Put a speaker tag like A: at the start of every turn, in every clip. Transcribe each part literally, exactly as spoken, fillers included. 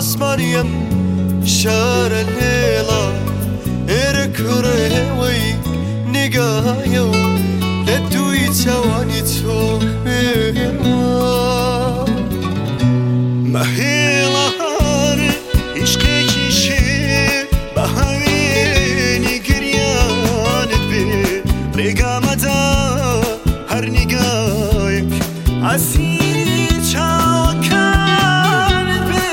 A: عسمانيم شار الليلة إركرهوي نقايو لدوي تواني توهيما مهيلا هاري عشقي كيشي بهاويني قريان بي رقا مدى هر نقايك عسيري چاوكان بي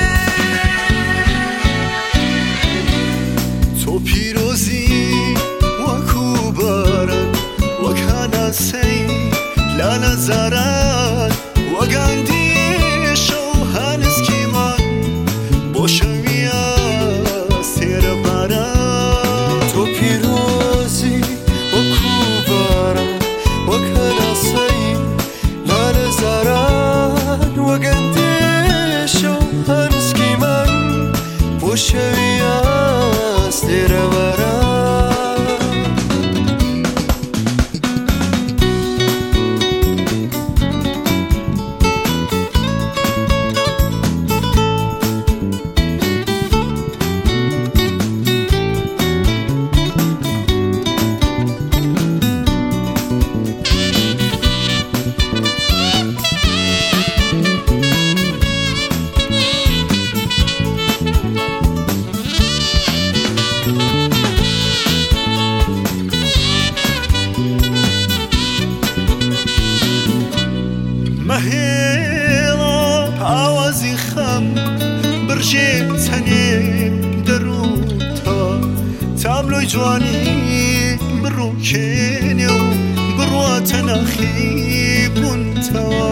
A: تو پیروزی وکو باران وکانا سی لالا زاران وگاندی شو هنس کیمان بوشویا سیر باران تو پیروزی وکو باران وکانا سی لالا زاران وگاندی شو هنس کیمان بوشویا سیر باران مهيلا عوازي خم برجي تاني دروتا تاملو جواني برو كينيو بروا تناخي بنتوا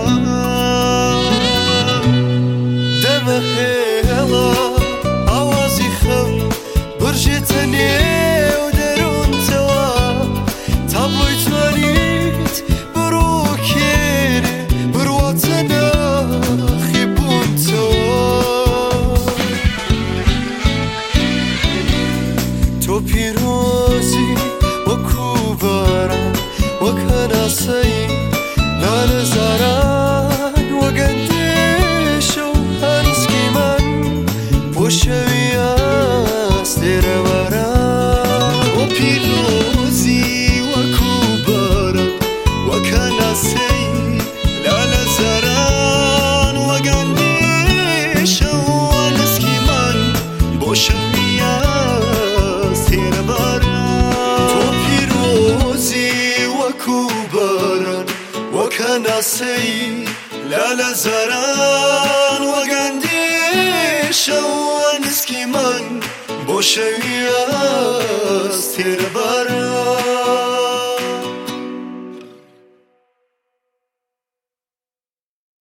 A: دمهيلا عوازي خم برجي تاني ودروتا تاملو جواني تو پیروزی وکو باران وکانا سی لال زاران وگندش و هنسکی من بوشوی است دیر باران تو پیروزی وکو باران وکانا سی لال زاران وگندش و هنسکی من بوشوی وكان سي لا زران وقندي شوان سكيمان بوشويا استير باران